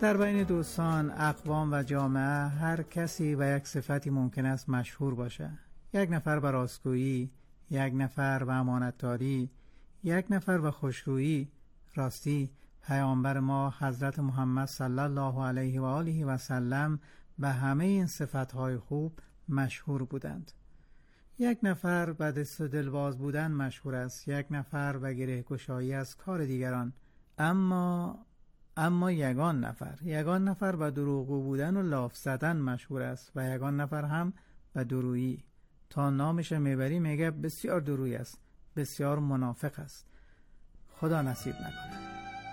در بین دوستان، اقوام و جامعه هر کسی و یک صفتی ممکن است مشهور باشه. یک نفر به راستگویی، یک نفر به امانتداری، یک نفر به خوشرویی. راستی پیامبر ما حضرت محمد صلی الله علیه و آله و سلم به همه این صفتهای خوب مشهور بودند. یک نفر به دست و دلباز بودن مشهور است، یک نفر به گره گشایی از کار دیگران. اما یگان نفر به دروغگو بودن و لاف زدن مشهور است و یگان نفر هم به درویی. تا نامش میبری میگه بسیار درویی است، بسیار منافق است. خدا نصیب نکنه.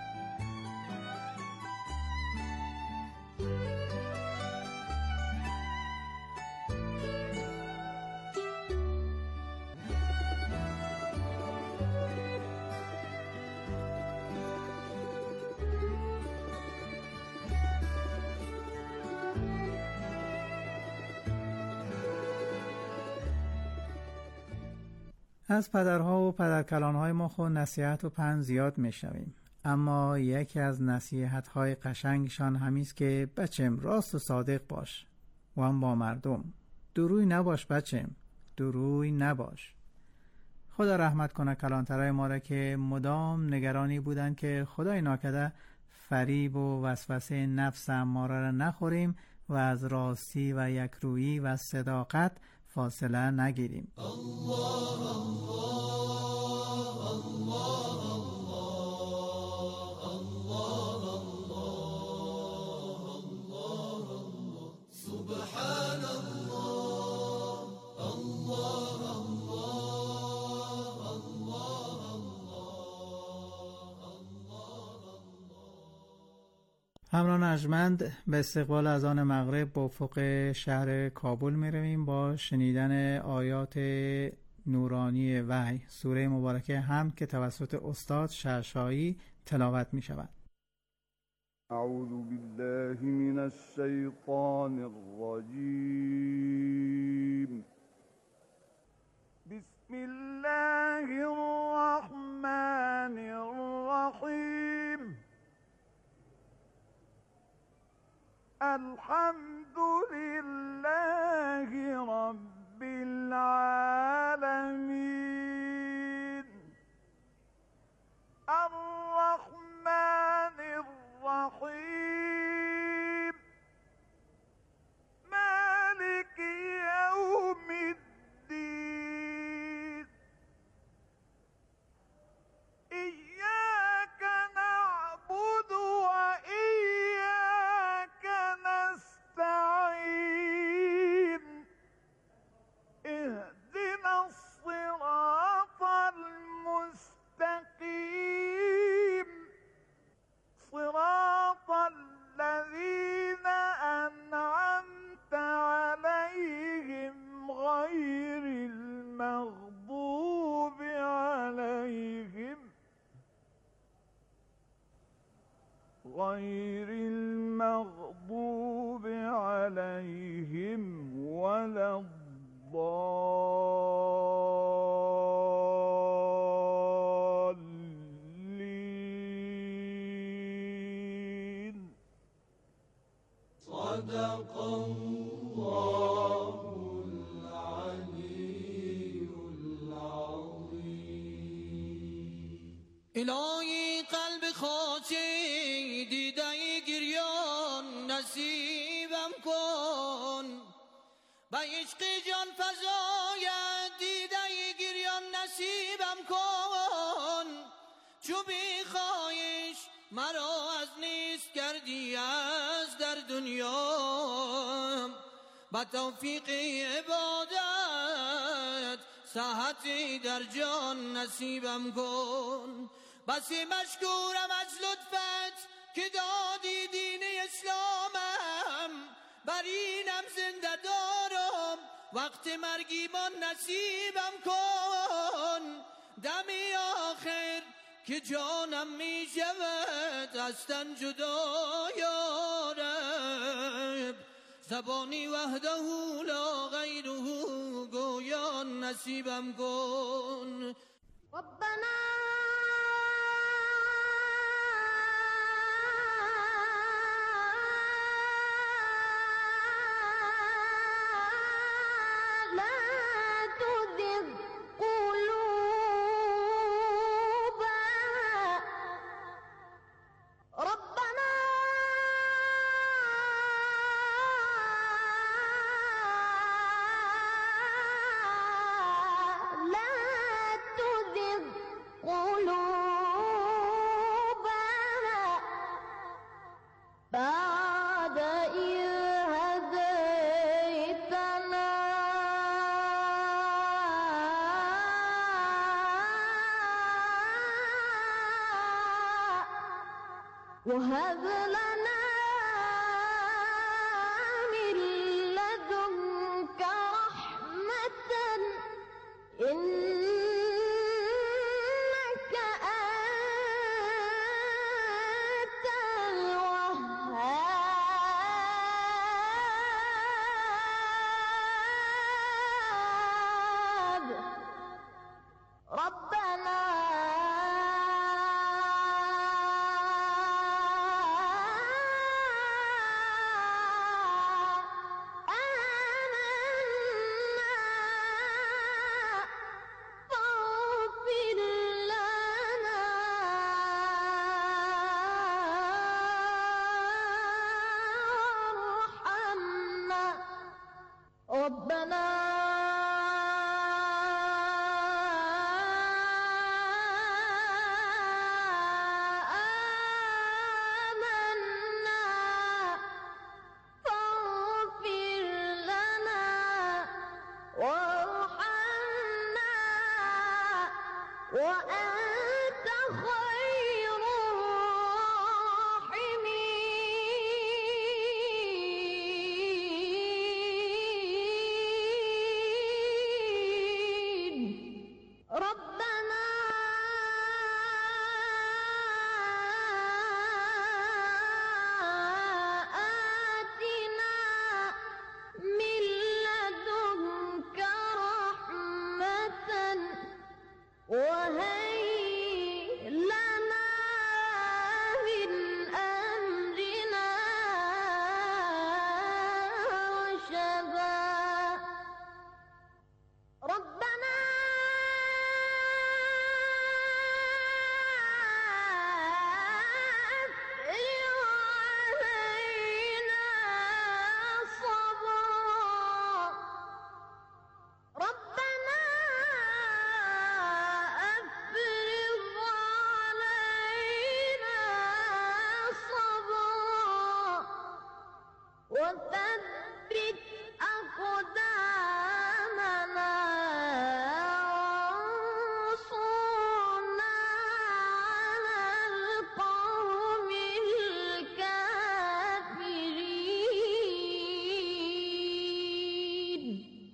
از پدرها و پدرکلانهای ما خود نصیحت و پند زیاد میشنویم، اما یکی از نصیحتهای قشنگشان همیست که بچم راست و صادق باش و هم با مردم. دروی نباش بچم، دروی نباش. خدا رحمت کنه کلانترهای ما را که مدام نگرانی بودند که خدای ناکرده فریب و وسوسه نفس اماره را نخوریم و از راستی و یکرویی و صداقت فاصله نگیریم. الله الله الله الله الله الله سبحان الله الله الله الله. همراهان ارجمند، به استقبال اذان مغرب به افق شهر کابل می رویم با شنیدن آیات نورانی وحی سوره مبارکه حمد که توسط استاد شعشاعی تلاوت می شود. اعوذ بالله من الشیطان الرجیم. بسم الله الرحمن الرحیم. الحمد لله رب العالمين الرحمن الرحيم مالك يوم الدين إياك نعبد وإياك نستعين اهدنا الصراط المستقيم صراط الذين أنعمت عليهم غير المغضوب عليهم ولا الضالين. صدق الله العلي العظيم. الهی قلب خاشع دیده گریان نصیبم کن، به عشق جان فزاید دیده گریان نصیبم کن. چو بیخواهش مرا از نیست کردی از در دنیا، به توفیق عبادت صحتی در جان نصیبم کن. بسی مشکورم از لطفت که دادی دین اسلامم، بر اینم زنده دارم وقت مرگیمان نصیبم کن. دمی آخر که جانم می شود از تن جدا یا رب، زبانی وحده لا غیره گویان نصیبم کن. ربنا وهب لنا من لدنك رحمة إنك أنت الوهاب ربنا ربنا آمنا فاغفر لنا وارحمنا وأنت خير الراحمين ربنا آتنا من لدنك رحمة وهيئ لنا من أمرنا رشدا ربنا أفرغ علينا صبرا ربنا أفرغ علينا صبرا وثبت أقدامنا وانصرنا على القوم الكافرين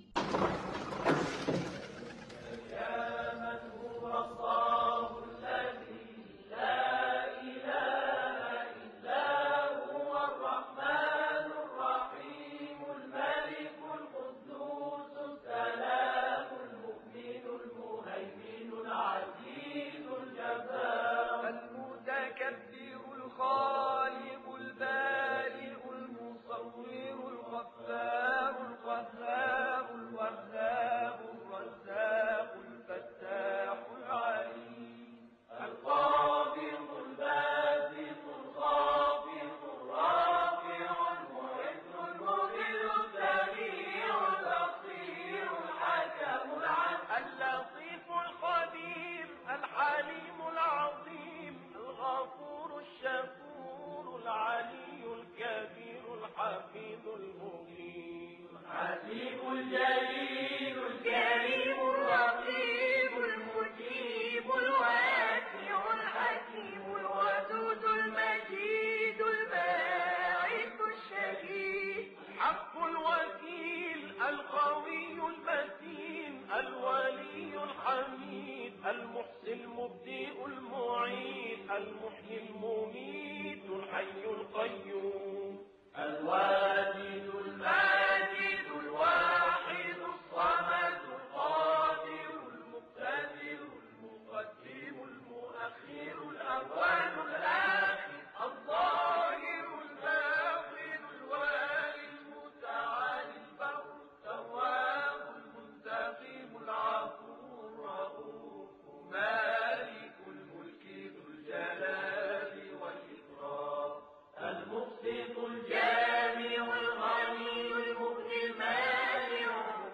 المتكبر الخالق البارئ المصور الغفار القهار الوهاب الرزاق الفتاح العليم القابض الباسط الخافض الرافع المعز المذل السميع البصير الحكم العدل اللطيف الخبير الحليم العظيم الغفور الشكور العلي الكبير الحفيظ المقيم الحسيب الجليل الكريم الرقيب المجيب الواسع الحكيم الودود المجيد الباعث الشهيد الحق الوكيل القوي المتين الولي الحميد المحسن المبدئ المعيد المحيي المميت الحي القيوم الواجد الماجد الواحد الصمد القادر المقتدر المقدم المؤخر الأول الآخر الظاهر الباطن الوالي المتعالي البر التواب المنتقم العفو الرؤوف مالك الملك ذو الجلال والإكرام المقسط الجامع الغني المغني المانع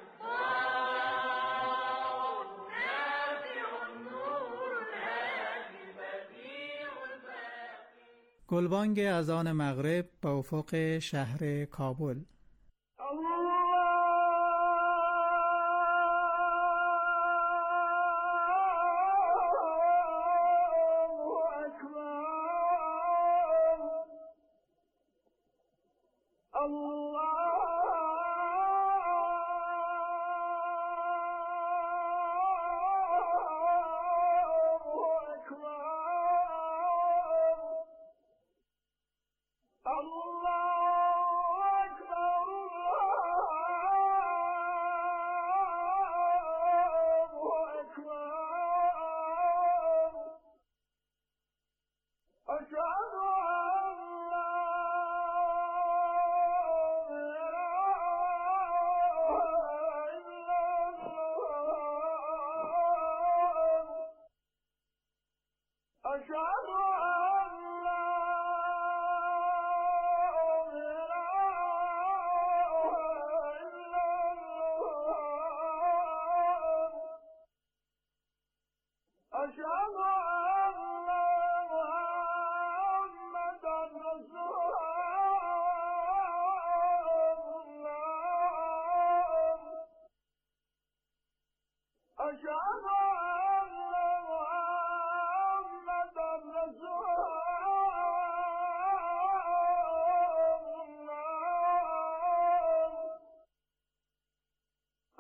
النافع النور الهادي البديع الباقي. گلبانگ اذان مغرب به افق شهر کابل. الله أكبر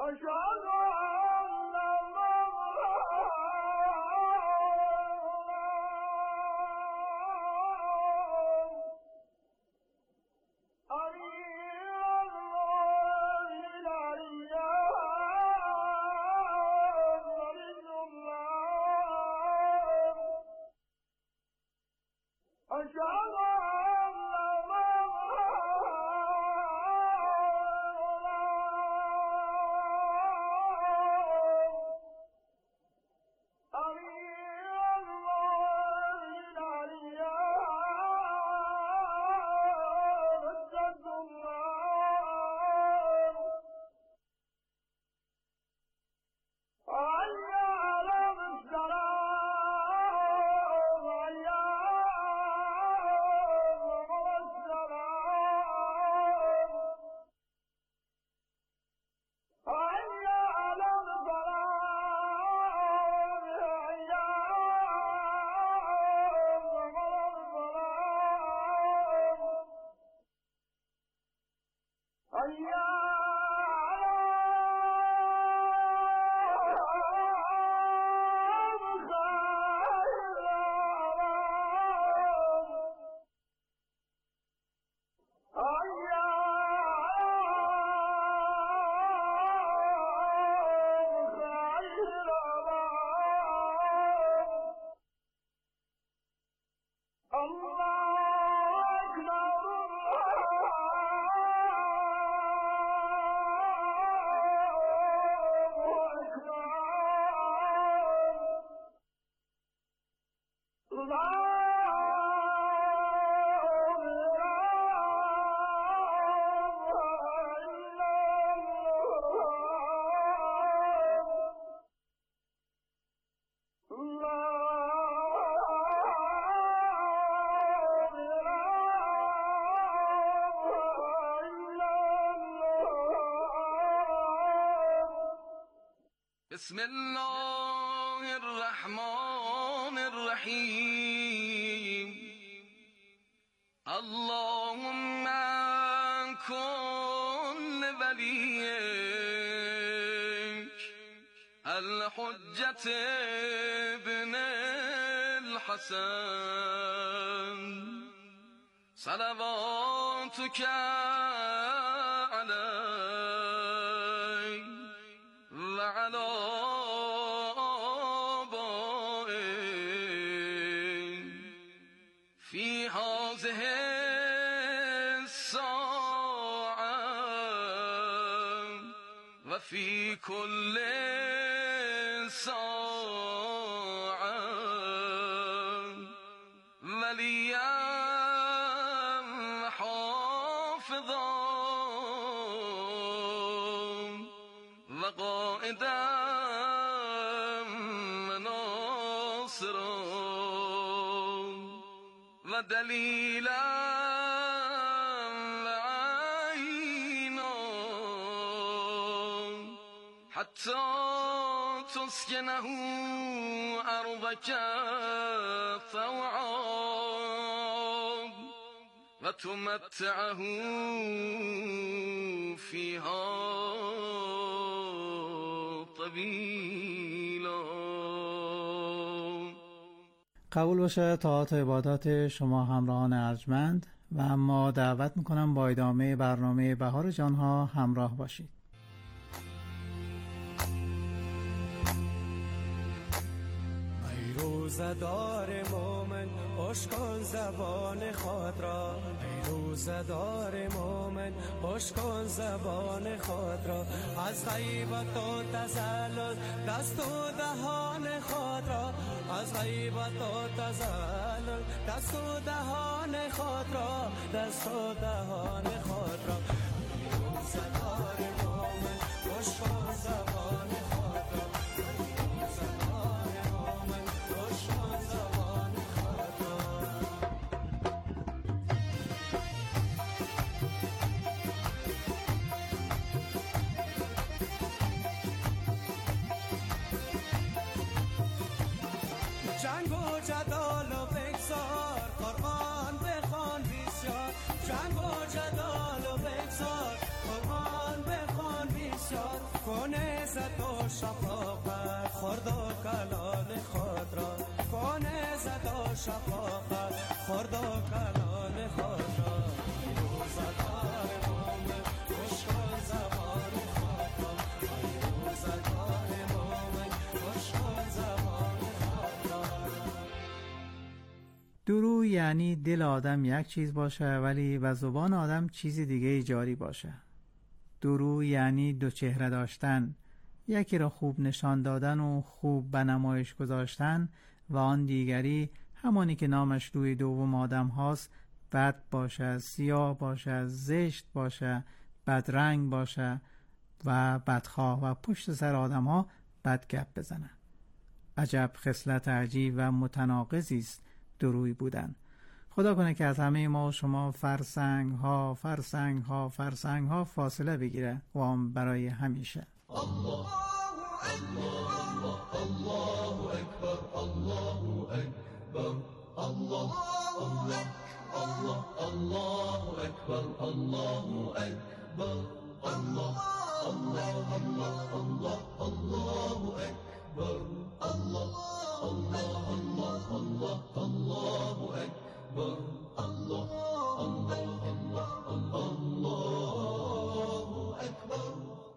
بسم الله الرحمن الرحیم اللهم کن لولیک الحجة ابن الحسن صلواتك علیه وعلى آبائه في هذه الساعة وفي كل ساعة وليا حافظا وقائدا وناصرا ودليلا وعينا حتى تسكنه أرضك طوعا وتمتعه فيها طويلا. قبول باشه طاعات و عبادات شما همراهان ارجمند و اما دعوت میکنم با ادامه برنامه بهار جانها همراه باشید. روزدار مومن اشکن زبان خود را، ای روزدار مومن اشکن زبان خود را، از غیبت و تزلل دست و دهان خود را، از غیبت و تزلل دست و دهان خود را، دست و دهان خود را. ای روزدار مومن اشکن زبان خود را، جنگ و جدال و بگذار قرآن بخوان بسیار، جنگ و جدال و بگذار قرآن شفاقت خورد و کلان خود را کنه زد و شفاقت خورد و کلان خود را روزگار مومن خوش کن زبان خود را روزگار مومن خوش کن زبان خود را. درو یعنی دل آدم یک چیز باشه ولی به زبان آدم چیز دیگه جاری باشه. درو یعنی دو چهره داشتن، یکی را خوب نشان دادن و خوب به نمایش گذاشتن و آن دیگری همانی که نامش روی دوم آدم هاست بد باشه، سیاه باشه، زشت باشه، بدرنگ باشه و بدخواه و پشت سر آدم ها بد گپ بزنه. عجب خصلت عجیب و متناقضی است دروی بودن. خدا کنه که از همه ما و شما فرسنگ ها فاصله بگیره و هم برای همیشه. الله الله الله اکبر الله اکبر الله الله الله الله اکبر الله اکبر الله الله الله الله الله اکبر الله الله الله الله الله اکبر الله الله الله الله اکبر.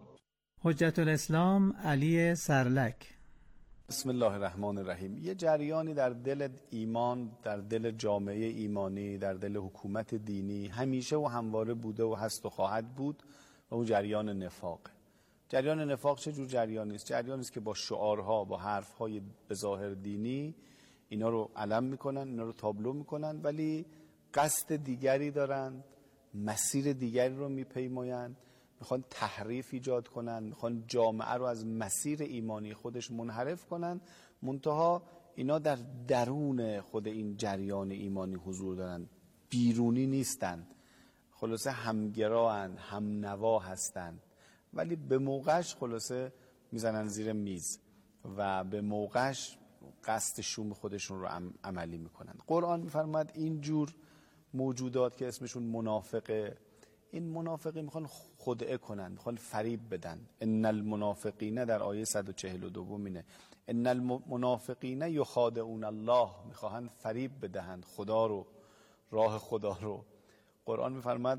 حجت الاسلام علی سرلک. بسم الله الرحمن الرحیم. یه جریانی در دل ایمان، در دل جامعه ایمانی، در دل حکومت دینی همیشه و همواره بوده و هست و خواهد بود و اون جریان نفاق. جریان نفاق چه جور جریانی است؟ جریانی است که با شعارها، با حرفهای به ظاهر دینی اینا رو علم میکنن، اینا رو تابلو میکنن، ولی قصد دیگری دارند، مسیر دیگری رو میپیمایند، میخوان تحریف ایجاد کنن، میخوان جامعه رو از مسیر ایمانی خودش منحرف کنن. منتها اینا در درون خود این جریان ایمانی حضور دارن، بیرونی نیستن. خلاصه همگراهن، همنوا هستن، ولی به موقعش خلاصه میزنن زیر میز و به موقعش قصد شوم خودشون رو عملی میکنن. قرآن میفرماد این جور موجودات که اسمشون منافقه، این منافقی میخوان خدعه کنن، میخوان فریب بدن. ان المنافقین در آیه 142 اینه، ان المنافقین یخادعون الله، میخوان فریب بدهند خدا رو، راه خدا رو. قرآن میفرماد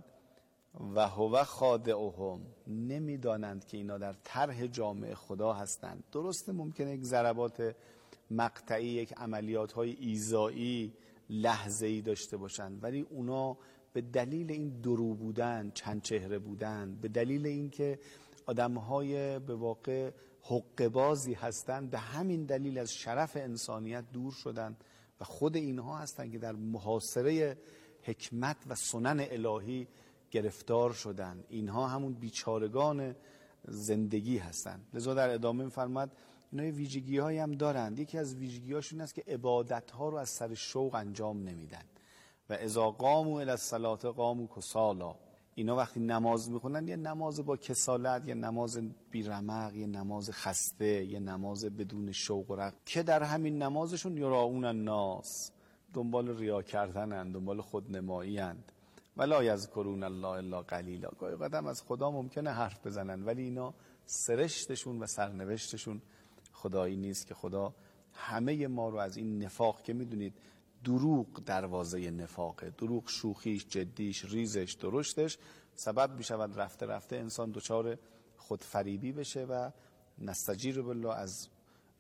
و هو خادعهم، نمیدانند که اینا در طرح جامعه خدا هستند. درسته ممکنه یک ضربات مقطعی، یک عملیات های ایذایی لحظه‌ای داشته باشند، ولی اونا به دلیل این درو بودن، چند چهره بودن، به دلیل اینکه آدم‌های به واقع حقه‌بازی هستند، به همین دلیل از شرف انسانیت دور شدن و خود اینها هستند که در محاصره حکمت و سنن الهی گرفتار شدن. اینها همون بیچارگان زندگی هستند. لذا در ادامه می‌فرماد اینا ویژگی‌هایی هم دارند. یکی از ویژگی‌هاشون است که عبادت‌ها رو از سر شوق انجام نمیدن و اذا قاموا الی الصلاة قاموا کسالا. اینا وقتی نماز میخونن، یه نماز با کسالت، یه نماز بیرمق، یه نماز خسته، یه نماز بدون شوق و رغبت، که در همین نمازشون یراؤون الناس، دنبال ریا کردنن، دنبال خودنمایی اند. ولا یذکرون الله الا قلیلا. گاهی قدم از خدا ممکنه حرف بزنن، ولی اینا سرشتشون و سرنوشتشون خدایی نیست. که خدا همه ما رو از این نفاق، که میدونید دروغ دروازه نفاقه، دروغ شوخیش، جدیش، ریزش، درشتش سبب میشود رفته رفته انسان دچار خودفریبی بشه و نستجیر بالله از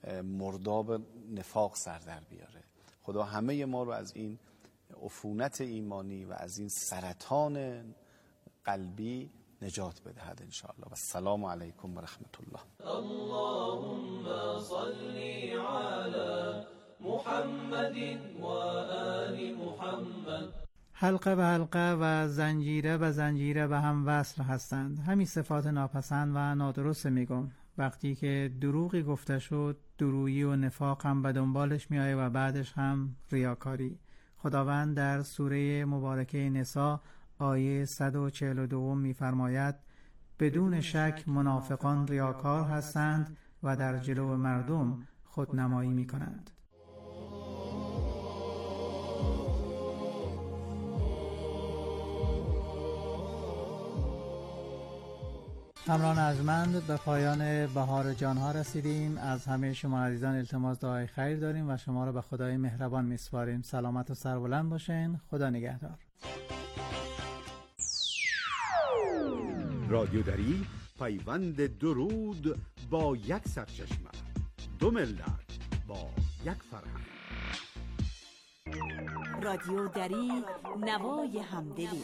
مرداب نفاق سر در بیاره. خدا همه ما رو از این عفونت ایمانی و از این سرطان قلبی نجات بدهد انشاءالله. و السلام علیکم و رحمت الله. اللهم صل علی محمد و آل محمد. حلقه به حلقه و زنجیره به زنجیره به هم وصل هستند. همین صفات ناپسند و نادرست میگم. وقتی که دروغی گفته شد، درویی و نفاق هم به دنبالش میآیه و بعدش هم ریاکاری. خداوند در سوره مبارکه نساء آیه 142 می‌فرماید بدون شک منافقان ریاکار هستند و در جلو مردم خودنمایی می‌کنند. همراهان ارجمند، به پایان بهار جانها رسیدیم. از همه شما عزیزان التماس دعای خیر داریم و شما را به خدای مهربان میسپاریم. سلامت و سربلند باشین. خدا نگهدار. رادیودری پیوند درود با یک سرچشمه، دو ملت با یک فرهنگ. رادیودری، نوای همدلی.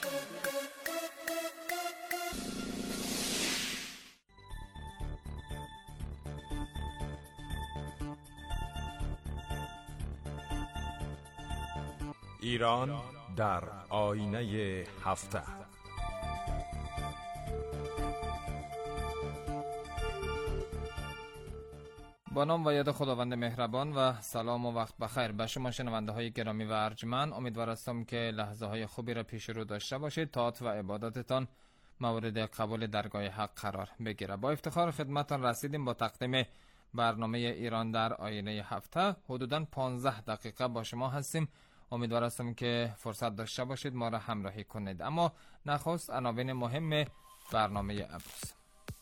ایران در آینه هفته. با نام و یاد خداوند مهربان و سلام و وقت بخیر به شما شنونده های گرامی و ارجمند. امیدوار هستم که لحظه های خوبی را پیش رو داشته باشید. طاعت و عبادتتان مورد قبول درگاه حق قرار بگیره. با افتخار خدمتتان رسیدیم با تقدیم برنامه ایران در آینه هفته. حدوداً 15 دقیقه با شما هستیم. امیدوار هستم که فرصت داشته باشید ما را همراهی کنید. اما نخست عناوین مهم برنامه امروز.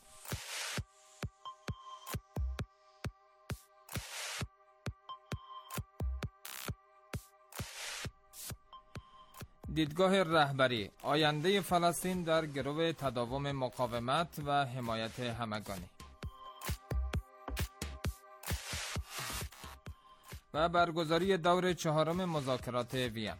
دیدگاه رهبری، آینده فلسطین در گرو تداوم مقاومت و حمایت همگانی. و برگزاری دور 4 مذاکرات وین.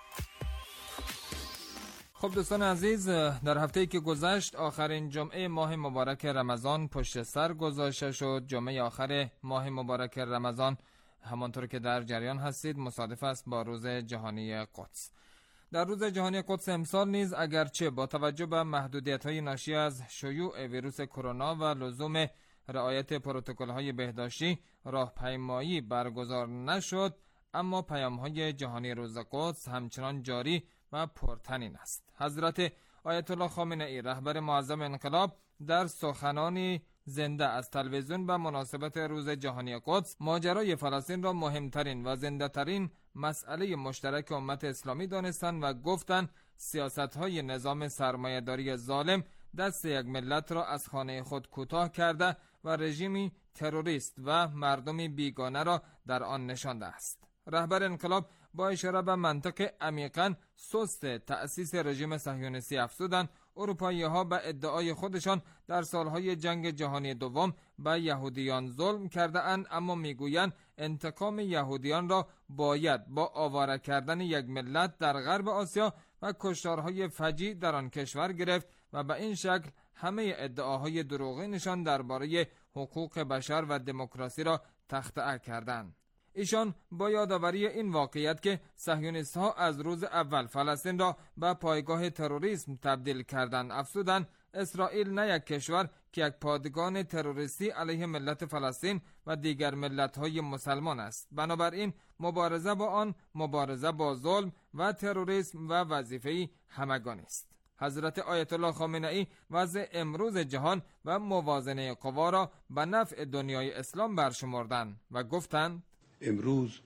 خب دوستان عزیز، در هفته‌ای که گذشت آخرین جمعه ماه مبارک رمضان پشت سر گذاشته شد. جمعه آخر ماه مبارک رمضان همانطور که در جریان هستید مصادف است با روز جهانی قدس. در روز جهانی قدس امسال نیز اگرچه با توجه به محدودیت‌های ناشی از شیوع ویروس کرونا و لزوم رعایت پروتکل‌های بهداشتی راهپیمایی برگزار نشد، اما پیام‌های جهانی روز قدس همچنان جاری و پرطنین است. حضرت آیت الله خامنه‌ای رهبر معظم انقلاب در سخنانی زنده از تلویزیون به مناسبت روز جهانی قدس ماجرای فلسطین را مهمترین و زنده‌ترین مسئله مشترک امت اسلامی دانستند و گفتند سیاست‌های نظام سرمایه‌داری ظالم دست یک ملت را از خانه خود کوتاه کرده و رژیمی تروریست و مردمی بیگانه را در آن نشانده است. رهبر انقلاب با اشاره به منطق عمیقاً سست تأسیس رژیم صهیونیستی افزودند اروپایی‌ها به ادعای خودشان در سالهای جنگ جهانی دوم به یهودیان ظلم کرده اند، اما میگویند انتقام یهودیان را باید با آواره کردن یک ملت در غرب آسیا و کشتارهای فجیع در آن کشور گرفت و به این شکل همه ادعاهای دروغینشان درباره حقوق بشر و دموکراسی را تخطئه کردند. ایشان با یادآوری این واقعیت که صهیونیست‌ها از روز اول فلسطین را به پایگاه تروریسم تبدیل کردند افزودند اسرائیل نه یک کشور که یک پادگان تروریستی علیه ملت فلسطین و دیگر ملت‌های مسلمان است. بنابراین مبارزه با آن مبارزه با ظلم و تروریسم و وظیفه همگانی است. حضرت آیت الله خامنه‌ای وضع امروز جهان و موازنه قوا را به نفع دنیای اسلام برشمردند و گفتند امروز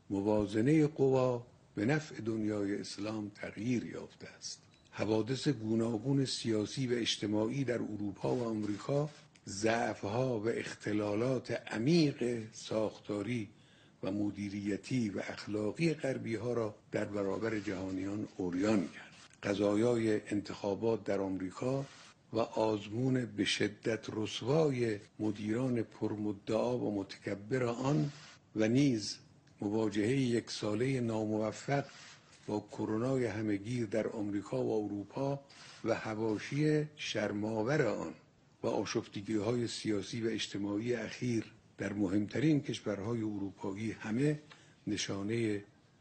موازنه قوا به نفع دنیای اسلام تغییر یافته است. حوادث گوناگون سیاسی و اجتماعی در اروپا و آمریکا ضعف‌ها و اختلالات عمیق ساختاری و مدیریتی و اخلاقی غربی‌ها را در برابر جهانیان عریان کرد. قضایای انتخابات در آمریکا و آزمون به شدت رسوای مدیران پرمدعا و متکبر آن و نیز مواجهه یک ساله ناموفق با کرونای همهگیر در آمریکا و اروپا و حواشی شرم‌آور آن و آشفتگی‌های سیاسی و اجتماعی اخیر در مهمترین کشورهای اروپایی همه نشانه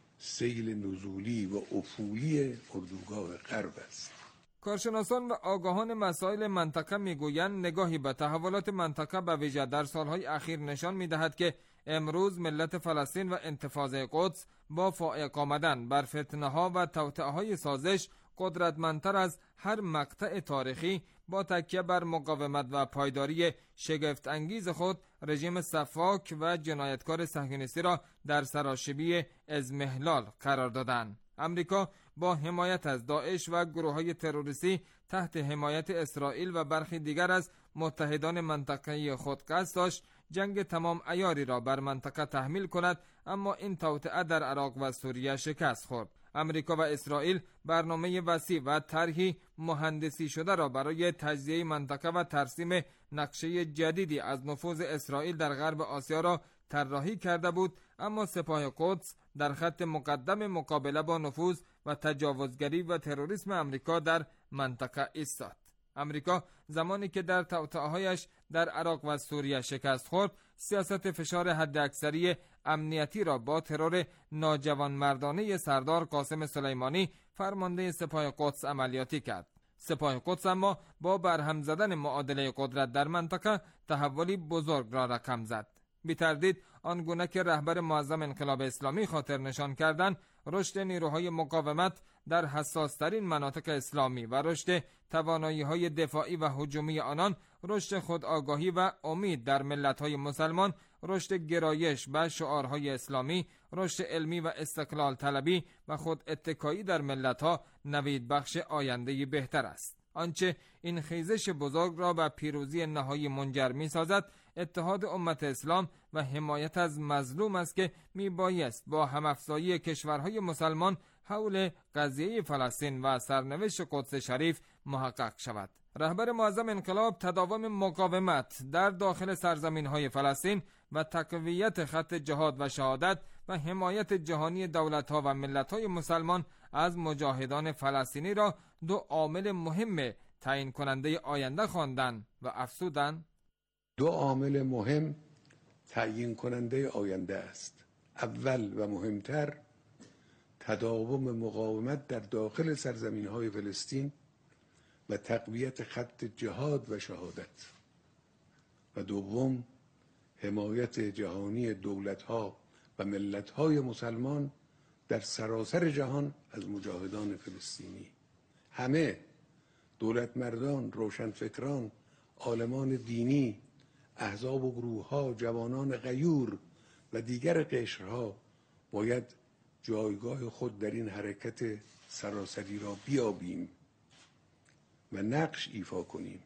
سیل نزولی و افولی اردوگاه غرب است. کارشناسان و آگاهان مسائل منطقه میگویند نگاهی به تحولات منطقه به ویژه در سالهای اخیر نشان میدهد که امروز ملت فلسطین و انتفاضه قدس با فائق آمدن بر فتنه‌ها و توطئه‌های سازش قدرتمندتر از هر مقطع تاریخی با تکیه بر مقاومت و پایداری شگفت انگیز خود رژیم سفاک و جنایتکار صهیونیستی را در سراشیبی اضمحلال قرار دادند. امریکا با حمایت از داعش و گروه‌های تروریستی تحت حمایت اسرائیل و برخی دیگر از متحدان منطقه‌ای خود قصد داشت جنگ تمام عیاری را بر منطقه تحمیل کند، اما این توطئه در عراق و سوریه شکست خورد. امریکا و اسرائیل برنامه وسیع و طرحی مهندسی شده را برای تجزیه منطقه و ترسیم نقشه جدیدی از نفوذ اسرائیل در غرب آسیا را طراحی کرده بود، اما سپاه قدس در خط مقدم مقابله با نفوذ و تجاوزگری و تروریسم امریکا در منطقه ایستاد. امریکا زمانی که در توطئه‌هایش در عراق و سوریه شکست خورد، سیاست فشار حداکثری امنیتی را با ترور ناجوانمردانه سردار قاسم سلیمانی فرمانده سپاه قدس عملیاتی کرد. سپاه قدس اما با برهم زدن معادله قدرت در منطقه تحولی بزرگ را رقم زد. بی تردید آنگونه که رهبر معظم انقلاب اسلامی خاطر نشان کردند، رشد نیروهای مقاومت در حساس‌ترین مناطق اسلامی و رشد توانایی‌های دفاعی و هجومی آنان، رشد خودآگاهی و امید در ملت‌های مسلمان، رشد گرایش و شعارهای اسلامی، رشد علمی و استقلال طلبی و خود اتکایی در ملت‌ها نوید بخش آینده‌ای بهتر است. آنچه این خیزش بزرگ را به پیروزی نهایی منجر می سازد، اتحاد امت اسلام و حمایت از مظلوم است که می بایست با همافزایی کشورهای مسلمان حول قضیه فلسطین و سرنوشت قدس شریف محقق شود. رهبر معظم انقلاب تداوم مقاومت در داخل سرزمین‌های فلسطین و تقویت خط جهاد و شهادت و حمایت جهانی دولت‌ها و ملت‌های مسلمان از مجاهدان فلسطینی را دو عامل مهم تعیین کننده آینده خواندند و افزودند: دو عامل مهم تعیین کننده آینده است. اول و مهمتر تداوم مقاومت در داخل سرزمین‌های فلسطین و تقویت خط جهاد و شهادت، و دوم حمایت جهانی دولت‌ها و ملت‌های مسلمان در سراسر جهان از مجاهدان فلسطینی. همه دولتمردان، روشنفکران، عالمان دینی، احزاب و گروه‌ها، جوانان غیور و دیگر قشرها باید جایگاه خود در این حرکت سراسری را بیابیم و نقش ایفا کنیم.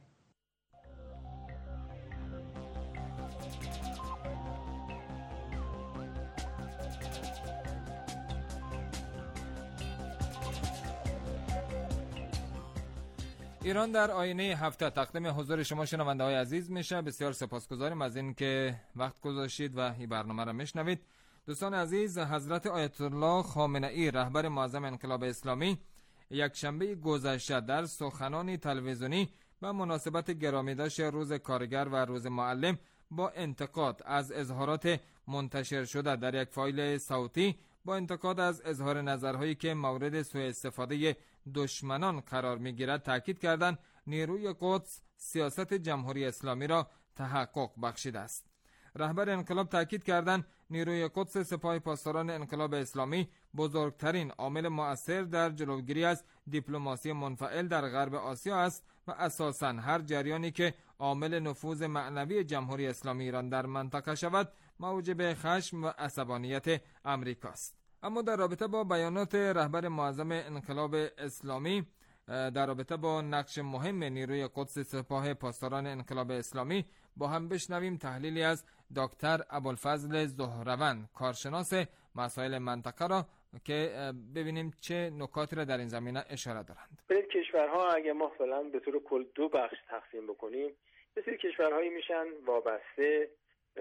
ایران در آینه هفته تقدیم حضور شما شنونده‌های عزیز میشه. بسیار سپاسگزاریم از این که وقت گذاشتید و این برنامه را میشنوید. دوستان عزیز، حضرت آیت الله خامنه‌ای رهبر معظم انقلاب اسلامی یک شنبه گذشته در سخنانی تلویزیونی به مناسبت گرامیداشت روز کارگر و روز معلم با انتقاد از اظهارات منتشر شده در یک فایل صوتی، با انتقاد از اظهار نظرهایی که مورد سوء استفاده دشمنان قرار می‌گیرد تاکید کردند نیروی قدس سیاست جمهوری اسلامی را تحقق بخشیده است. رهبر انقلاب تاکید کردند نیروی قدس سپاه پاسداران انقلاب اسلامی بزرگترین عامل مؤثر در جلوگیری از دیپلماسی منفعل در غرب آسیا است و اساساً هر جریانی که عامل نفوذ معنوی جمهوری اسلامی ایران در منطقه شود موجب خشم و عصبانیت امریکاست. اما در رابطه با بیانات رهبر معظم انقلاب اسلامی در رابطه با نقش مهم نیروی قدس سپاه پاسداران انقلاب اسلامی با هم بشنویم تحلیلی از دکتر ابوالفضل زهروند، کارشناس مسائل منطقه را، که ببینیم چه نکاتی را در این زمینه اشاره دارند. برید کشورها اگه ما فعلا به طور کل دو بخش تقسیم بکنیم، یه سری کشورهایی میشن وابسته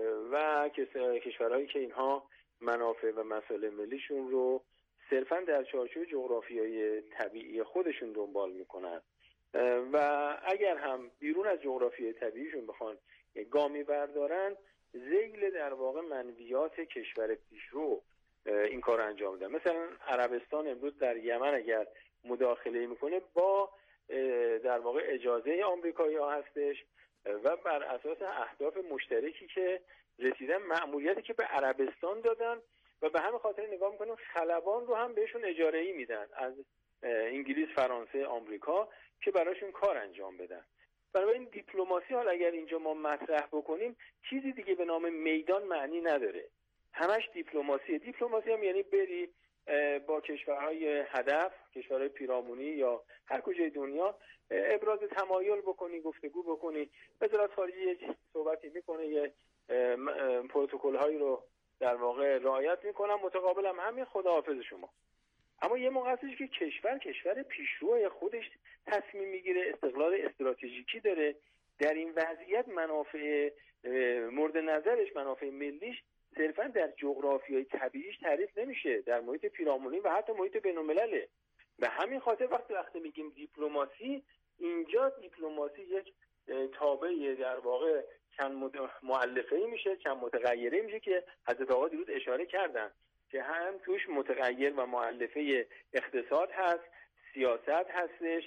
و کشورهایی که اینها منافع و مسائل ملیشون رو صرفاً در چارچوب جغرافیای طبیعی خودشون دنبال میکنن و اگر هم بیرون از جغرافیای طبیعیشون بخوان گامی بردارن، ذیل در واقع منویات کشور پیشرو این کار انجام میدن. مثلا عربستان امروز در یمن اگر مداخله میکنه با در واقع اجازه آمریکایی‌ها هستش و بر اساس اهداف مشترکی که رسیدن، مأموریتی که به عربستان دادن و به همین خاطر نگاه میکنیم خلبان رو هم بهشون اجاره‌ای میدن از انگلیس، فرانسه، آمریکا که براشون کار انجام بدن. برای این دیپلماسی حالا اگر اینجا ما مطرح بکنیم چیزی دیگه به نام میدان معنی نداره، همش دیپلماسی هم یعنی بری با کشورهای هدف، کشورهای پیرامونی یا هر کجای دنیا ابراز تمایل بکنی، گفتگو بکنی. وزارت خارجه یه صحبتی میکنه، یه پروتکل هایی رو در واقع رعایت میکنن، متقابل هم همین خداحافظ شما. اما یه موقع هستش که کشور پیشروی خودش تصمیم میگیره، استقلال استراتژیکی داره، در این وضعیت منافع مورد نظرش، منافع ملیش صرفا در جغرافیای طبیعیش تعریف نمیشه، در محیط پیرامونی و حتی محیط بین‌الملله. به همین خاطر وقتی میگیم دیپلماسی، اینجا دیپلماسی یک تابع در واقع چند مؤلفه‌ای میشه، چند متغیری میشه که حضرت آقا دیروز اشاره کردن که هم توش متغیر و مؤلفه اقتصاد هست، سیاست هستش،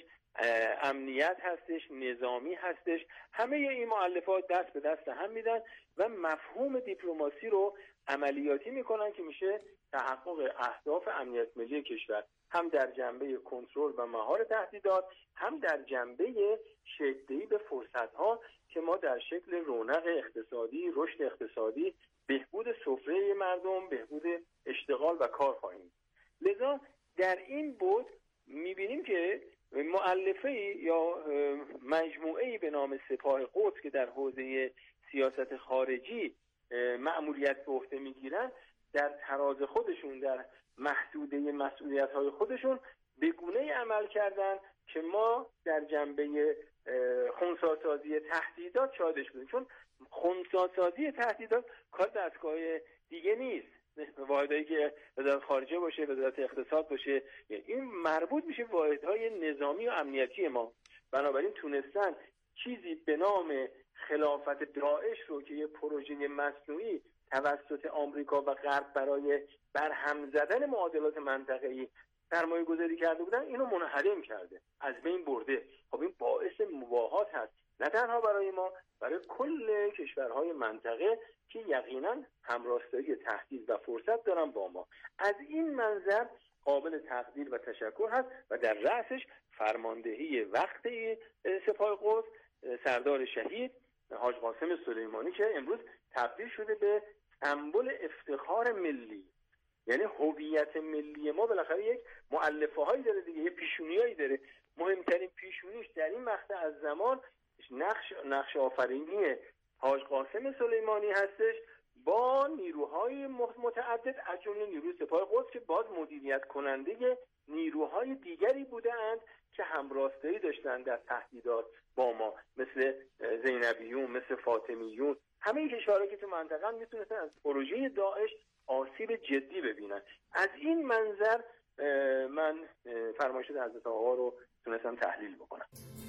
امنیت هستش، نظامی هستش. همه این مؤلفات دست به دست هم میدن و مفهوم دیپلماسی رو عملیاتی میکنن که میشه تحقق اهداف امنیت ملی کشور، هم در جنبه کنترل و مهار تهدیدات، هم در جنبه شکل‌دهی به فرصت‌ها که ما در شکل رونق اقتصادی، رشد اقتصادی، بهبود سفره مردم، بهبود اشتغال و کار خواهیم. لذا در این بود میبینیم که مؤلفه‌ای یا مجموعه‌ای به نام سپاه قدس که در حوزه سیاست خارجی مأموریت به عهده میگیرن، در تراز خودشون، در محدوده مسئولیت‌های خودشون به گونه‌ای عمل کردن که ما در جنبه خنثی‌سازی تهدیدات شاهدش بودیم. چون خنثی‌سازی تهدیدات کار دستگاه دیگه نیست، واحدهایی که وزارت خارجه باشه، وزارت اقتصاد باشه، این مربوط میشه واحدهای نظامی و امنیتی ما. بنابراین تونستن چیزی به نام خلافت داعش رو که یه پروژه مصنوعی توسط آمریکا و غرب برای برهم زدن معادلات منطقه‌ای سرمایه گذاری کرده بودن، اینو منهدم کرده، از بین برده. خب این باعث مباهات هست، نه تنها برای ما، برای کل کشورهای منطقه که یقینا همراستایی تهدید و فرصت دارن با ما. از این منظر قابل تقدیر و تشکر هست و در رأسش فرماندهی وقت سپاه قدس سردار شهید حاج قاسم سلیمانی که امروز تبدیل شده به سمبل افتخار ملی. یعنی هویت ملی ما بالاخره یک مؤلفه هایی داره دیگه، یه پیشونیایی داره. مهمترین پیشونیش در این مقطع از زمان نقش آفرینی حاج قاسم سلیمانی هستش با نیروهای متعدد، از جمله نیروی سپاه قدس که باز مدیریت کننده نیروهای دیگری بودند که همراستایی داشتن در تهدیدات با ما، مثل زینبیون، مثل فاطمیون. همه این کشورها که تو منطقه هم میتونستن از پروژه داعش آسیب جدی ببینن. از این منظر من فرمایشات حضرت آقا رو تونستم تحلیل بکنم.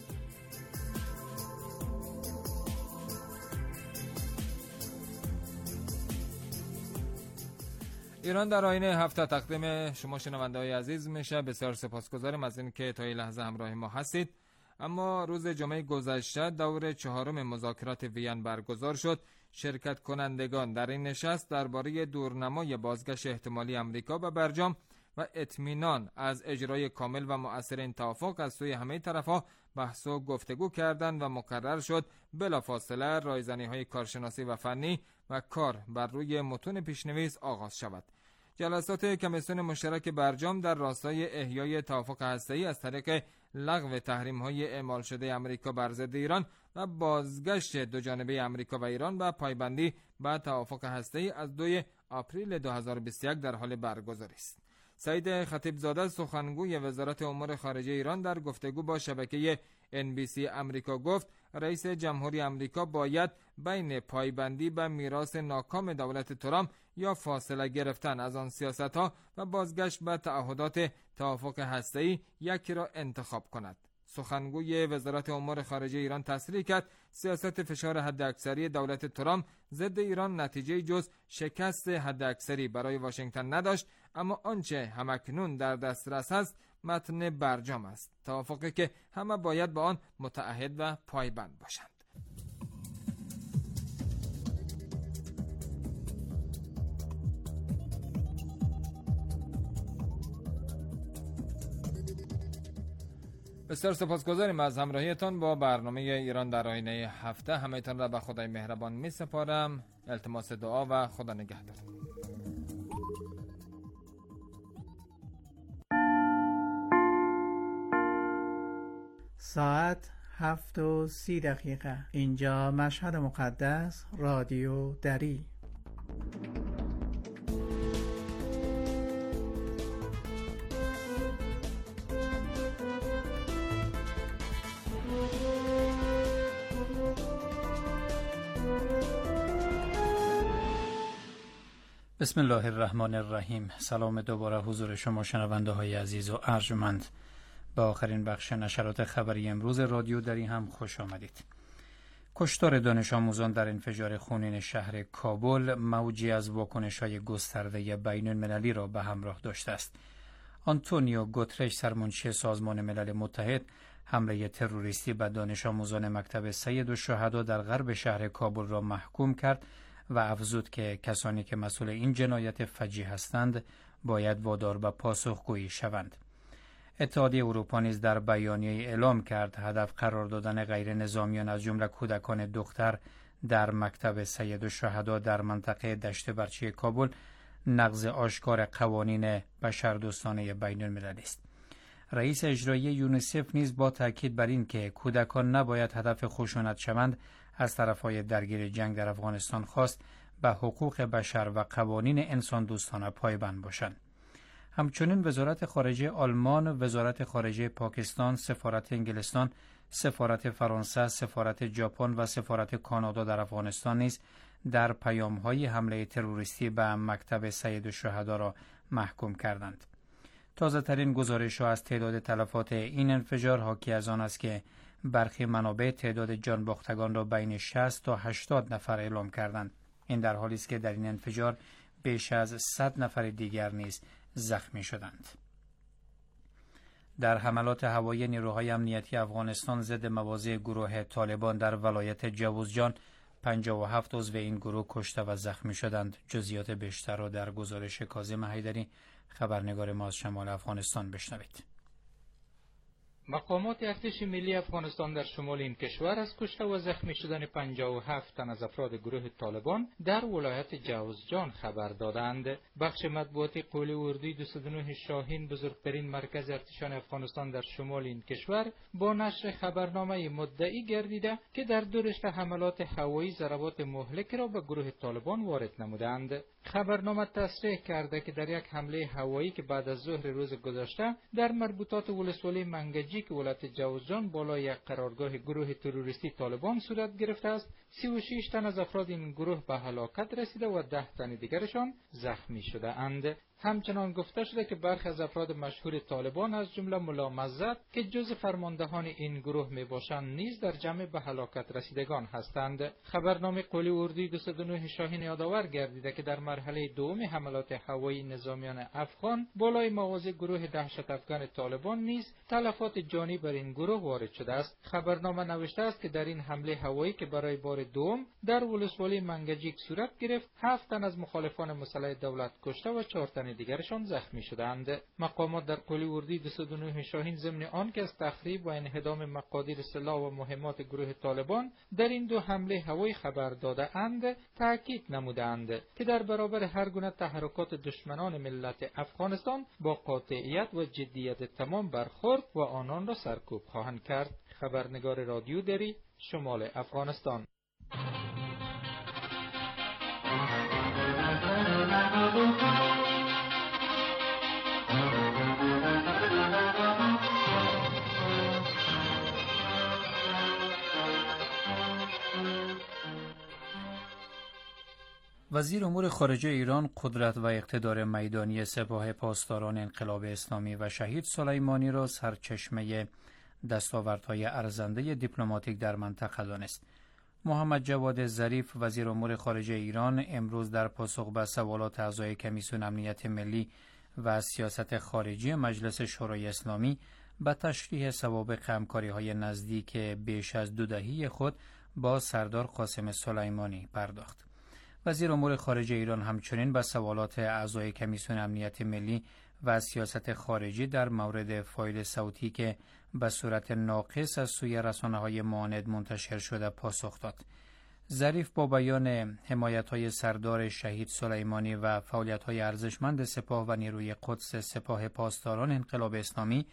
ایران در آینه هفته تقدیم شما شنونده‌های عزیز میشه. بسیار سپاسگزارم از اینکه تا این لحظه همراه ما هستید. اما روز جمعه گذشته دور 4 مذاکرات وین برگزار شد. شرکت کنندگان در این نشست درباره دورنمای بازگشت احتمالی امریکا به برجام و اطمینان از اجرای کامل و مؤثر این توافق از سوی همه طرف‌ها بحث و گفتگو کردند و مقرر شد بلافاصله رایزنی‌های کارشناسی و فنی و کار بر روی متون پیشنویس آغاز شود. جلسات کمیسیون مشترک برجام در راستای احیای توافق هسته‌ای از طریق لغو تحریم‌های اعمال شده آمریکا بر ضد ایران و بازگشت دوجانبه آمریکا و ایران به پایبندی به توافق هسته‌ای از 2 آپریل 2021 در حال برگزاری است. سعید خطیبزاده سخنگوی وزارت امور خارجه ایران در گفتگو با شبکه NBC امریکا گفت رئیس جمهوری آمریکا باید بین پایبندی به میراث ناکام دولت ترامپ یا فاصله گرفتن از آن سیاست‌ها و بازگشت به تعهدات توافق هسته‌ای یکی را انتخاب کند. سخنگوی وزارت امور خارجه ایران تصریح کرد سیاست فشار حداکثری دولت ترامپ ضد ایران نتیجه جز شکست حداکثری برای واشنگتن نداشت، اما آنچه همکنون در دسترس است متن برجام است، توافقی که همه باید با آن متعهد و پایبند باشند. بسیار سپاسگزاریم از همراهیتان با برنامه ایران در آینه هفته. همه‌تان را به خدای مهربان می سپارم. التماس دعا و خدا نگهدار. ساعت 7:30. اینجا مشهد مقدس، رادیو دری. بسم الله الرحمن الرحیم. سلام دوباره حضور شما شنونده های عزیز و ارجمند. به آخرین بخش نشرات خبری امروز رادیو دری هم خوش آمدید. کشتار دانش آموزان در انفجار خونین شهر کابل موجی از واکنش‌های گسترده بین المللی را به همراه داشته است. آنتونیو گوترش، سرمنشی سازمان ملل متحد، حمله تروریستی به دانش آموزان مکتب سید الشهدا در غرب شهر کابل را محکوم کرد و افزود که کسانی که مسئول این جنایت فجیع هستند باید وادار به پاسخگویی شوند. اتحادیه اروپا نیز در بیانیه اعلام کرد هدف قرار دادن غیر نظامیان از جمله کودکان دختر در مکتب سید الشهدا در منطقه دشت برچی کابل نقض آشکار قوانین بشردوستانه بین المللی است. رئیس اجرایی یونیسف نیز با تاکید بر این که کودکان نباید هدف خشونت شوند از طرفهای درگیر جنگ در افغانستان خواست به حقوق بشر و قوانین انسان دوستانه پایبند باشند. همچنین وزارت خارجه آلمان، وزارت خارجه پاکستان، سفارت انگلستان، سفارت فرانسه، سفارت ژاپن و سفارت کانادا در افغانستان نیز در پیام‌های حمله تروریستی به مکتب سید الشهدا را محکوم کردند. تازه‌ترین گزارش‌ها از تعداد تلفات این انفجار حاکی از آن است که برخی منابع تعداد جان باختگان را بین 60 تا 80 نفر اعلام کردند. این در حالی است که در این انفجار بیش از 100 نفر دیگر نیز زخمی شدند. در حملات هوایی نیروهای امنیتی افغانستان ضد مواضع گروه طالبان در ولایت جوزجان 57 عضو این گروه کشته و زخمی شدند. جزئیات بیشتر را در گزارش کاظم حیدری، خبرنگار ما از شمال افغانستان، بشنوید. مقامات ارتش ملی افغانستان در شمال این کشور از کشته و زخمی شدن 57 تن از افراد گروه طالبان در ولایت جوزجان خبر دادند. بخش مطبوعاتی قولی اردوی 209 شاهین، بزرگترین مرکز ارتشان افغانستان در شمال این کشور، با نشر خبرنامه مدعی گردیده که در دو رشته حملات هوایی ضربات مهلک را به گروه طالبان وارد نمودند. خبرنامه تصریح کرده که در یک حمله هوایی که بعد از ظهر روز گذشته در مربوطات ولسوالی منگجی که ولایت جوزجان بالای یک قرارگاه گروه تروریستی طالبان صورت گرفته است، 36 تن از افراد این گروه به هلاکت رسیده و 10 تن دیگرشان زخمی شده اند. همچنان گفته شده که برخی از افراد مشهور طالبان از جمله ملا مزد که جزء فرماندهان این گروه می باشند نیز در جمع به هلاکت رسیدگان هستند. خبرنامه قولی اردوی 209 شاهین یادآور گردیده که در مرحله دوم حملات هوایی نظامیان افغان بالای مواضع گروه دهشت افغان طالبان نیز تلفات جانی بر این گروه وارد شده است. خبرنامه نوشته است که در این حمله هوایی که برای بار دوم در ولسوالی منگجیک صورت گرفت، 7 تن از مخالفان مسلح دولت کشته و 4 تن دیگرشان زخمی شدند. مقامات در قولی اردوی 209 شاهین ضمن آن که از تخریب و انهدام مقادیر سلاح و مهمات گروه طالبان در این دو حمله هوایی خبر داده اند، تاکید نمودند که در برابر هر گونه تحرکات دشمنان ملت افغانستان با قاطعیت و جدیت تمام برخورد و آنان را سرکوب خواهند کرد. خبرنگار رادیو دری، شمال افغانستان. وزیر امور خارجه ایران قدرت و اقتدار میدانی سپاه پاسداران انقلاب اسلامی و شهید سلیمانی را سرچشمه دستاوردهای ارزنده دیپلماتیک در منطقه دانست. محمد جواد ظریف، وزیر امور خارجه ایران، امروز در پاسخ به سوالات اعضای کمیسیون امنیت ملی و سیاست خارجی مجلس شورای اسلامی به تشریح سوابق همکاری‌های نزدیک بیش از 2 دهه خود با سردار قاسم سلیمانی پرداخت. وزیر امور خارجه ایران همچنین به سوالات اعضای کمیسیون امنیت ملی و سیاست خارجی در مورد فایل صوتی که به صورت ناقص از سوی رسانه‌های معاند منتشر شده پاسخ داد. ظریف با بیان حمایت‌های سردار شهید سلیمانی و فعالیت‌های ارزشمند سپاه و نیروی قدس سپاه پاسداران انقلاب اسلامی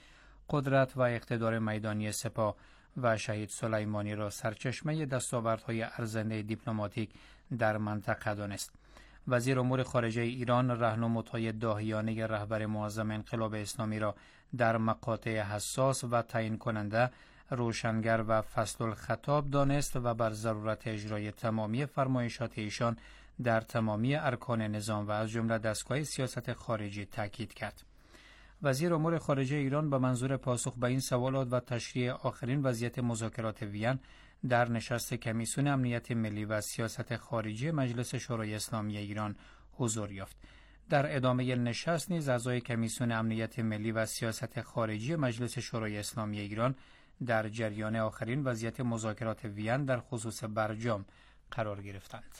قدرت و اقتدار میدانی سپاه و شهید سلیمانی را سرچشمه دستاوردهای ارزنده دیپلماتیک در منطقه دانست. وزیر امور خارجه ایران راهنمودهای داهیانه رهبر معظم انقلاب اسلامی را در مقاطع حساس و تعیین کننده، روشنگر و فصل الخطاب دانست و بر ضرورت اجرای تمامی فرمایشات ایشان در تمامی ارکان نظام و از جمله دستگاه سیاست خارجی تاکید کرد. وزیر امور خارجه ایران به منظور پاسخ به این سوالات و تشریح آخرین وضعیت مذاکرات وین در نشست کمیسیون امنیت ملی و سیاست خارجی مجلس شورای اسلامی ایران حضور یافت. در ادامه نشست نیز اعضای کمیسیون امنیت ملی و سیاست خارجی مجلس شورای اسلامی ایران در جریان آخرین وضعیت مذاکرات وین در خصوص برجام قرار گرفتند.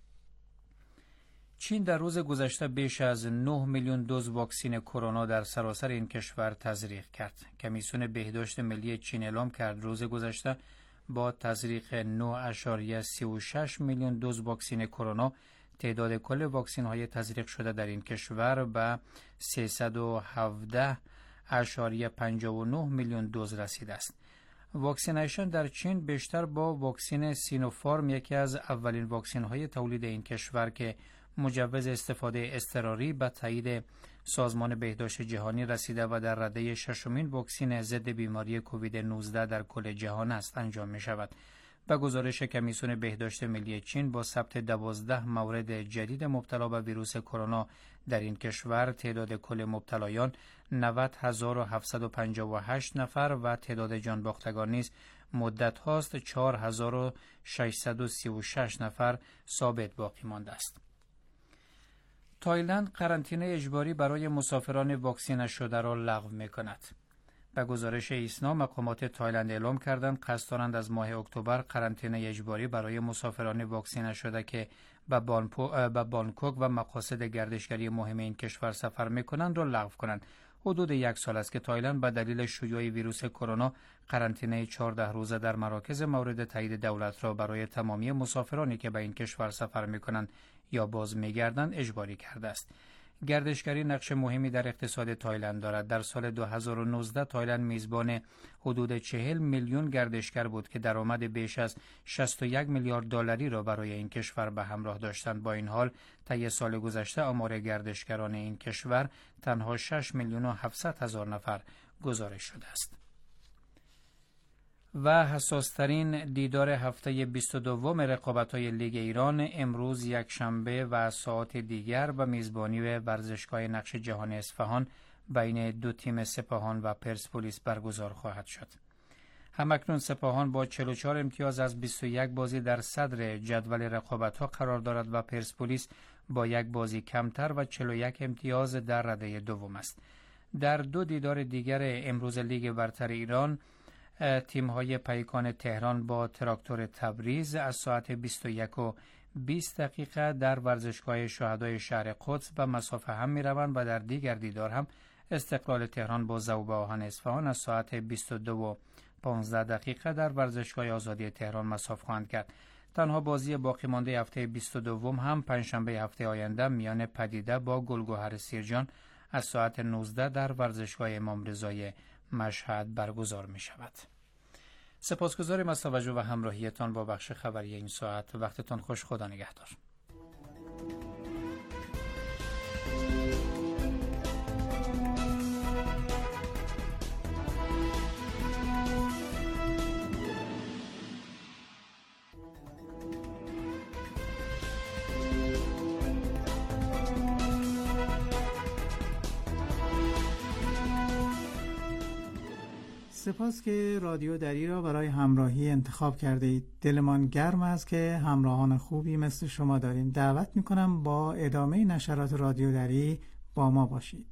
چین در روز گذشته بیش از 9 میلیون دوز واکسن کرونا در سراسر این کشور تزریق کرد. کمیسیون بهداشت ملی چین اعلام کرد روز گذشته با تزریق 9.36 میلیون دوز واکسن کرونا تعداد کل واکسن های تزریق شده در این کشور به 317.59 میلیون دوز رسیده است. واکسینیشن در چین بیشتر با واکسن سینوفارم، یکی از اولین واکسن های تولید این کشور که مجوز استفاده اضطراری به تایید سازمان بهداشت جهانی رسیده و در رده ششمین واکسن ضد بیماری کووید 19 در کل جهان است انجام می شود. به گزارش کمیسیون بهداشت ملی چین با ثبت 12 مورد جدید مبتلا به ویروس کرونا در این کشور، تعداد کل مبتلایان 90,758 نفر و تعداد جان باختگان نیز مدت هاست 4,636 نفر ثابت باقی مانده است. تایلند قرنطینه اجباری برای مسافران واکسینه نشده را لغو می‌کند. به گزارش ایسنا، مقامات تایلند اعلام کردند قصد دارند از ماه اکتبر قرنطینه اجباری برای مسافران واکسینه نشده که به بانکوک و مقاصد گردشگری مهم این کشور سفر می‌کنند را لغو کنند. حدود یک سال است که تایلند به دلیل شیوع ویروس کرونا قرنطینه 14 روزه در مراکز مورد تایید دولت را برای تمامی مسافرانی که به این کشور سفر می‌کنند یا باز می‌گردند اجباری کرده است. گردشگری نقش مهمی در اقتصاد تایلند دارد. در سال 2019 تایلند میزبان حدود 40 میلیون گردشگر بود که درآمد بیش از 61 میلیارد دلاری را برای این کشور به همراه داشتند. با این حال طی سال گذشته آمار گردشگران این کشور تنها 6 میلیون و 700 هزار نفر گزارش شده است. و حساسترین دیدار هفته 22 رقابت‌های لیگ ایران امروز یکشنبه و ساعات دیگر به میزبانی ورزشگاه نقش جهان اصفهان بین دو تیم سپاهان و پرسپولیس برگزار خواهد شد. همکنون سپاهان با 44 امتیاز از 21 بازی در صدر جدول رقابت‌ها قرار دارد و پرسپولیس با یک بازی کمتر و 41 امتیاز در رده دوم است. در دو دیدار دیگر امروز لیگ برتر ایران، تیم‌های پیکان تهران با تراکتور تبریز از ساعت 21:20 در ورزشگاه شهدای شهر قدس به مسافه هم می‌روند و در دیگر دیدار هم استقلال تهران با ضباب آهن اصفهان از ساعت 22:15 در ورزشگاه آزادی تهران مساف خواهند کرد. تنها بازی باقی مانده هفته 22 هم پنجشنبه هفته آینده میان پدیده با گلگهر سیرجان از ساعت 19 در ورزشگاه امام رضای مشهد برگزار می شود. سپاسگزاریم از توجه و همراهیتان با بخش خبری این ساعت. وقتتان خوش. خدا نگهدار. سپاس که رادیو دری را برای همراهی انتخاب کرده اید. دلمان گرم است که همراهان خوبی مثل شما داریم. دعوت میکنم با ادامه نشرات رادیو دری با ما باشید.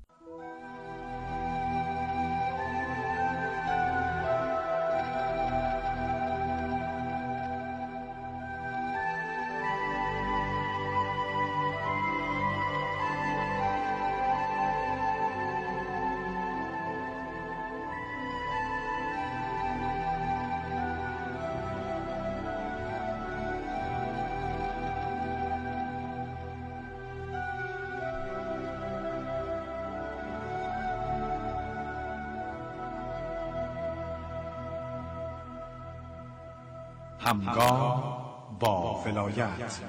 همگام با ولایت.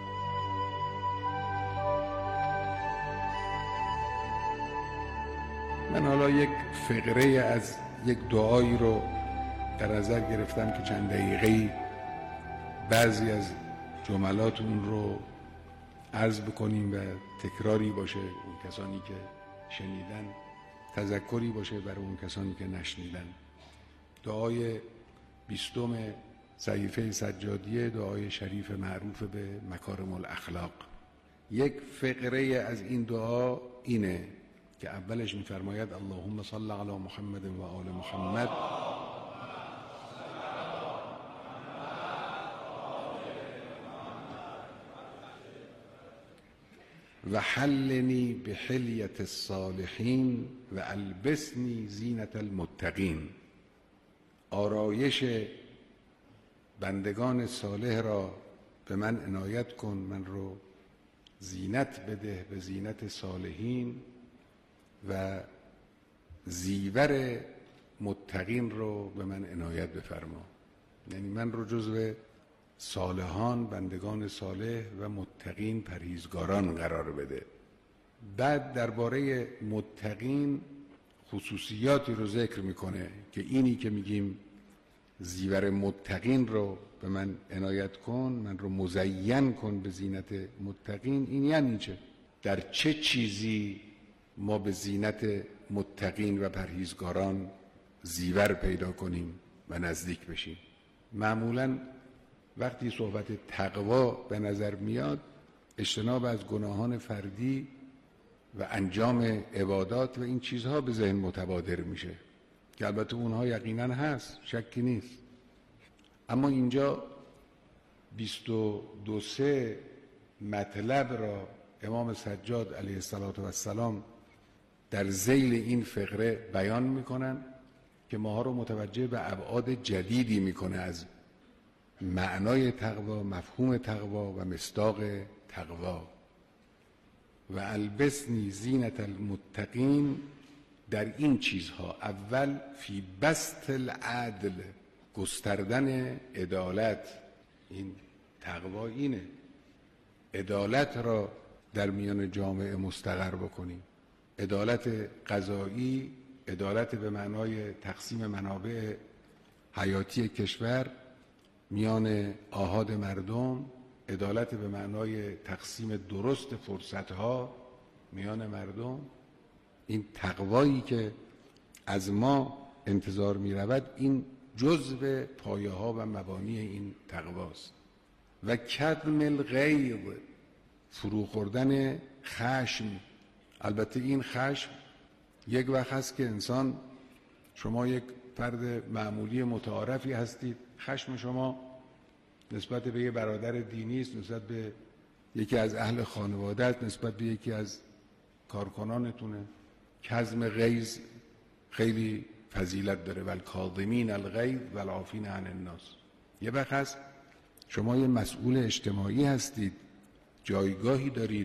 من حالا یک فقره از یک دعایی رو در نظر گرفتم که چند دقیقه‌ای بعضی از جملات اون رو عرض بکنیم و تکراری باشه اون کسانی که شنیدن، تذکری باشه برای اون کسانی که نشنیدن. دعای 20 صحیفه سجادیه، دعای شریف معروف به مکارم الاخلاق. یک فقره از این دعا اینه که اولش می‌فرماید اللهم صل علی محمد و آل محمد و حلنی به حلیت الصالحین و البسنی زینت المتقین. آرایش بندگان صالح را به من عنایت کن، من رو زینت بده به زینت صالحین و زیور متقین رو به من عنایت بفرما. یعنی من رو جزو صالحان، بندگان صالح و متقین، پرهیزگاران قرار بده. بعد درباره متقین خصوصیاتی رو ذکر میکنه که اینی که میگیم زیور متقین رو به من عنایت کن، من رو مزین کن به زینت متقین، این یعنی چه؟ در چه چیزی ما به زینت متقین و پرهیزگاران زیور پیدا کنیم و نزدیک بشیم؟ معمولاً وقتی صحبت تقوا به نظر میاد، اجتناب از گناهان فردی و انجام عبادات و این چیزها به ذهن متبادر میشه که البته اونها یقینا هست، شکی نیست. اما اینجا 22 مطلب را امام سجاد علیه السلام در ذیل این فقره بیان میکنن که ماها رو متوجه به ابعاد جدیدی میکنه از معنای تقوا، مفهوم تقوا و مصداق تقوا. و البسنی زینت المتقین در این چیزها: اول فی بسط العدل، گستردن عدالت. این تقوا اینه، عدالت را در میان جامعه مستقر بکنیم. عدالت قضایی، عدالت به معنای تقسیم منابع حیاتی کشور میان آحاد مردم، عدالت به معنای تقسیم درست فرصتها میان مردم. این تقوایی که از ما انتظار می رود، این جزء پایه ها و مبانی این تقواست. و کظم الغیظ، فرو خوردن خشم. البته این خشم یک وقت هست که انسان، شما یک فرد معمولی متعارفی هستید، خشم شما نسبت به یک برادر دینی است، نسبت به یکی از اهل خانواده است، نسبت به یکی از کارکنانتونه. کظم غیظ خیلی فضیلت داره. والکاظمین الغیظ والعافین عن الناس. یه وقت هست شما یه مسئول اجتماعی هستید، جایگاهی دارید،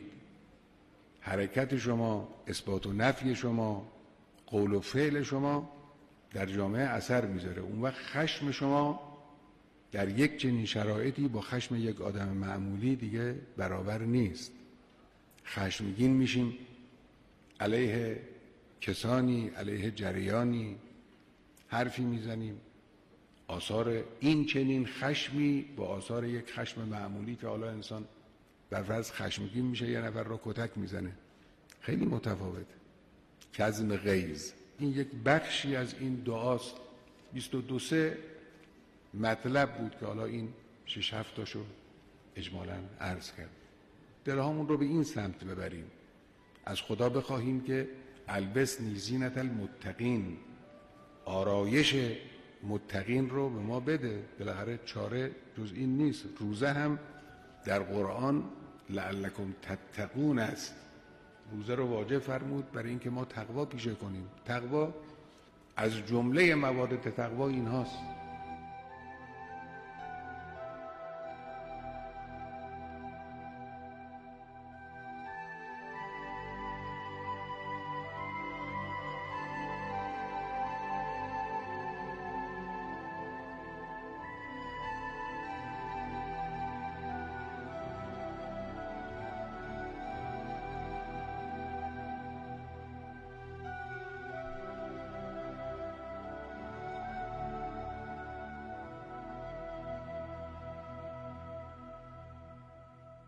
حرکت شما، اثبات و نفی شما، قول و فعل شما در جامعه اثر میذاره. اون وقت خشم شما در یک چنین شرایطی با خشم یک آدم معمولی دیگه برابر نیست. خشمگین میشیم علیه کسانی، علیه جریانی حرفی میزنیم. آثار این چنین خشمی با آثار یک خشم معمولی که حالا انسان برفرض خشمگین میشه یه نفر رو کتک میزنه، خیلی متفاوت. کظم غیظ این یک بخشی از این دعاست. 22 مطلب بود که حالا این 6-7 تاشو اجمالاً عرض کرد. دلهامون رو به این سمت ببریم، از خدا بخواهیم که البسنی زینت المتقین، آرایش متقین رو به ما بده. بالاخره چاره جز این نیست. روزه هم در قرآن لعلکم تتقون است. روزه رو واجب فرمود برای اینکه ما تقوا پیشه کنیم. تقوا از جمله موارد تقوا این هاست.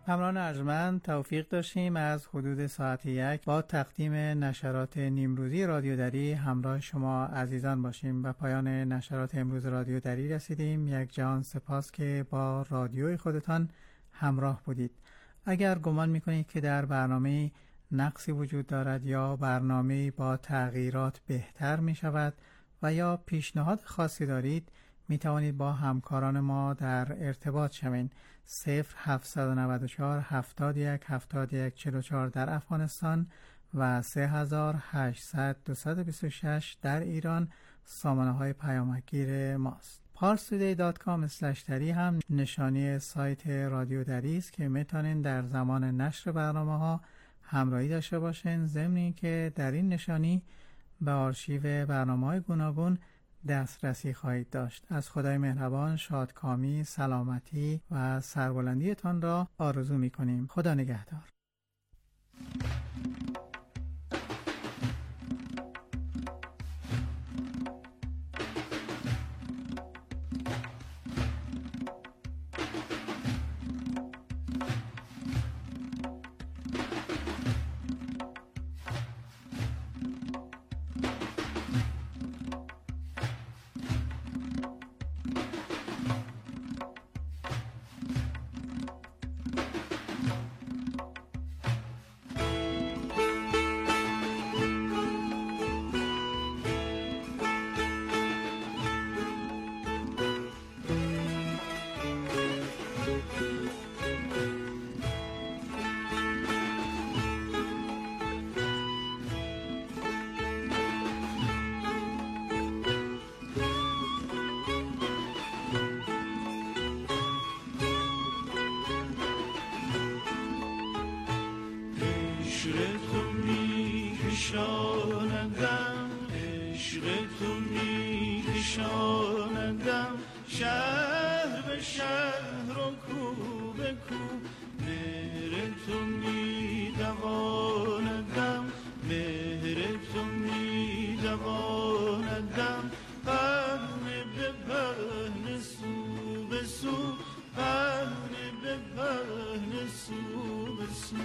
همراهان ارجمند، توفیق داشتیم از حدود ساعت 1 با تقدیم نشرات نیمروزی رادیو دری همراه شما عزیزان باشیم. و پایان نشرات امروز رادیو دری رسیدیم. یک جهان سپاس که با رادیوی خودتان همراه بودید. اگر گمان میکنید که در برنامه نقصی وجود دارد یا برنامه با تغییرات بهتر می شود و یا پیشنهاد خاصی دارید، می توانید با همکاران ما در ارتباط شوید. 0794 71 71 44 در افغانستان و 3800 226 در ایران سامانه های پیامکگیر ماست. parstoday.com/dari هم نشانی سایت رادیو دری است که میتونین در زمان نشر برنامه ها همراهی داشته باشین، ضمن اینکه در این نشانی به آرشیو برنامه‌های گوناگون دسترسی خواهید داشت. از خدای مهربان شادکامی، سلامتی و سربلندیتان را آرزو می‌کنیم. خدا نگهدار. شهر به شهر و کو به کو، مهر تو می دواندم، مهر تو می دواندم، پهنه به پهنه سو به سو، پهنه به پهنه سو به سو.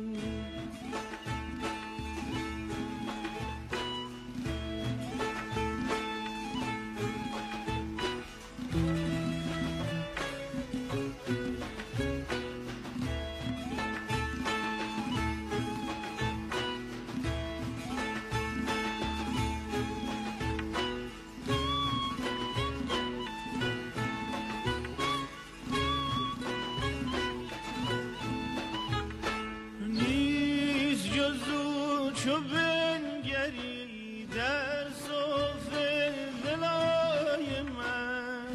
چو بنگری در صف دلای من،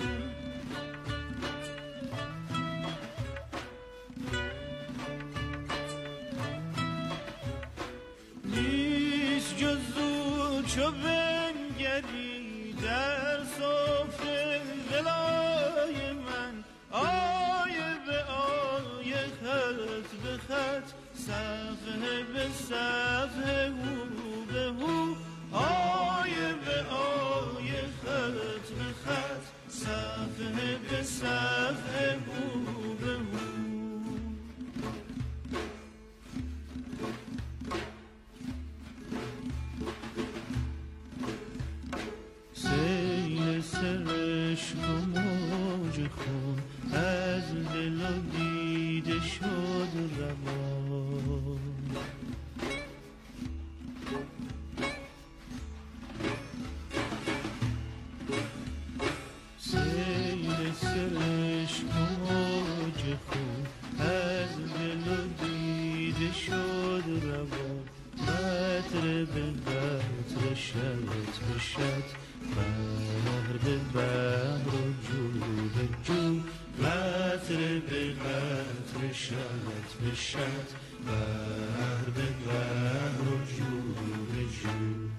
نیست جز او چو بنگری در صف دلای من، آیه به آیه خط به خط، صفحه به صفحه هو به هو، آیه به آیه خط به خط، صفحه به صفحه هو به هو. سیل سرشک و موج خون از دل و دیده شد روان، سیل سرشک و موج خون از دل و دیده شد روان، قطره به قطره شط به شط، بحر به بحر و جو به جو، قطره به قطره شط به شط، بحر به بحر و جو به جو.